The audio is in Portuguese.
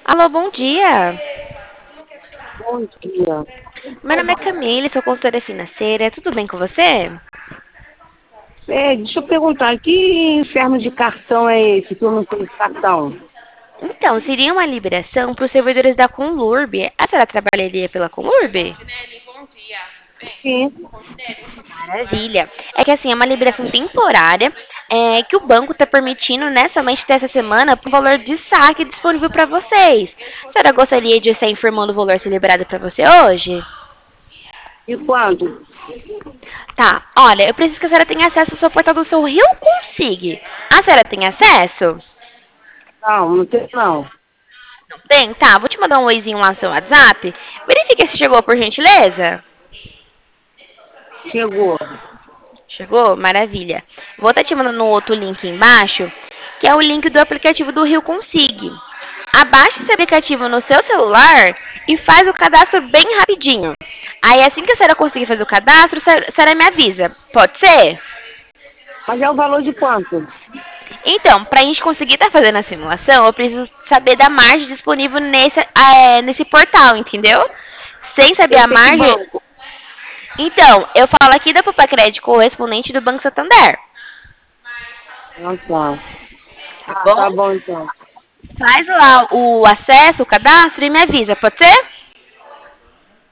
Alô, bom dia. Bom dia. Meu nome é Camille, sou consultora financeira. Tudo bem com você? Deixa eu perguntar, que inferno de cartão é esse que eu não tenho cartão? Então, seria uma liberação para os servidores da Conlurb. A senhora trabalharia pela Conlurb? Sim. Maravilha. É que assim, é uma liberação temporária que o banco está permitindo, né, somente dessa semana, por um valor de saque disponível para vocês. A senhora gostaria de estar informando o valor ser liberado para você hoje? E quando? Tá, olha, eu preciso que a senhora tenha acesso ao seu portal do seu Rio Consig. A senhora tem acesso? Não, não tem não. Tem? Tá, vou te mandar um oizinho lá no seu WhatsApp. Verifique se chegou, por gentileza. Chegou. Chegou? Maravilha. Vou estar te mandando um outro link embaixo, que é o link do aplicativo do Rio Consig. Abaixe esse aplicativo no seu celular e faz o cadastro bem rapidinho. Aí, assim que a senhora conseguir fazer o cadastro, a senhora me avisa. Pode ser? Mas é o valor de quanto? Então, para a gente conseguir estar fazendo a simulação, eu preciso saber da margem disponível nesse portal, entendeu? Sem saber Eu a sei que margem. banco. Então, eu falo aqui da Papacred correspondente do Banco Santander. Ah, tá. Tá Ah, bom? tá bom então. Faz lá o acesso, o cadastro e me avisa, pode ser?